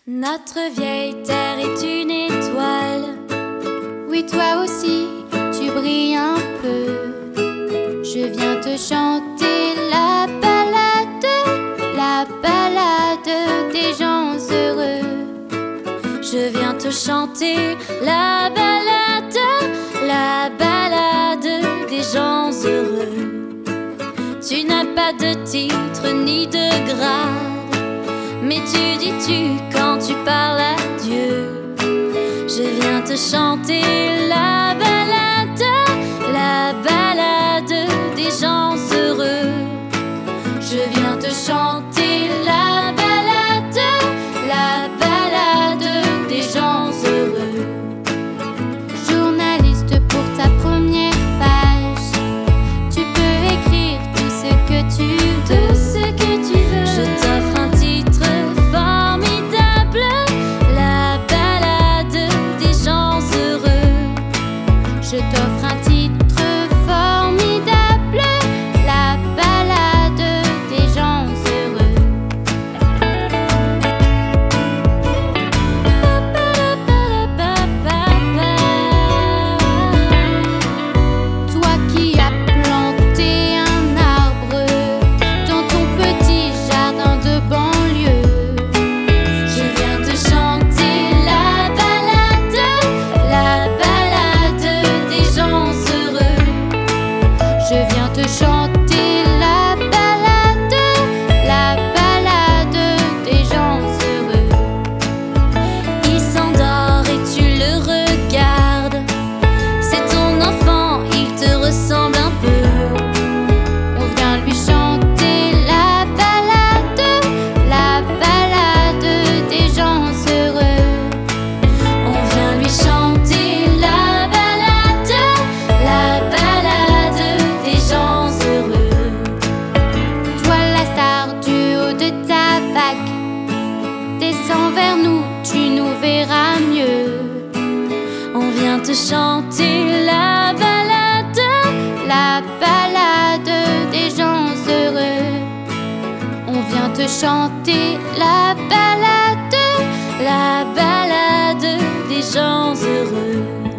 Notre vieille terre est une étoile. Oui, toi aussi, tu brilles un peu. Je viens te chanter la balade des gens heureux. Je viens te chanter la balade des gens heureux. Tu n'as pas de titre ni de grade, mais tu dis tu quand tu parles à Dieu. Je viens te chanter la balade des gens heureux. Je viens te chanter la balade des gens heureux. Journaliste, pour ta première page, tu peux écrire tout ce que tu veux. Je t'offre un titre formidable, la balade des gens heureux. Je t'offre un titre formidable, la balade des gens heureux. Toi qui as planté un arbre dans ton petit jardin de banlieue, je viens te chanter la balade des gens heureux. Je viens te chanter la balade des gens heureux. Il s'endort et tu le regardes. C'est ton enfant, il te ressemble un peu. On vient lui chanter la balade des gens heureux. On vient lui chanter la balade des gens heureux. Toi la star du haut de ta vague, descends vers nous, tu nous verras mieux. On vient te chanter la balade des gens heureux. On vient te chanter la balade des gens heureux.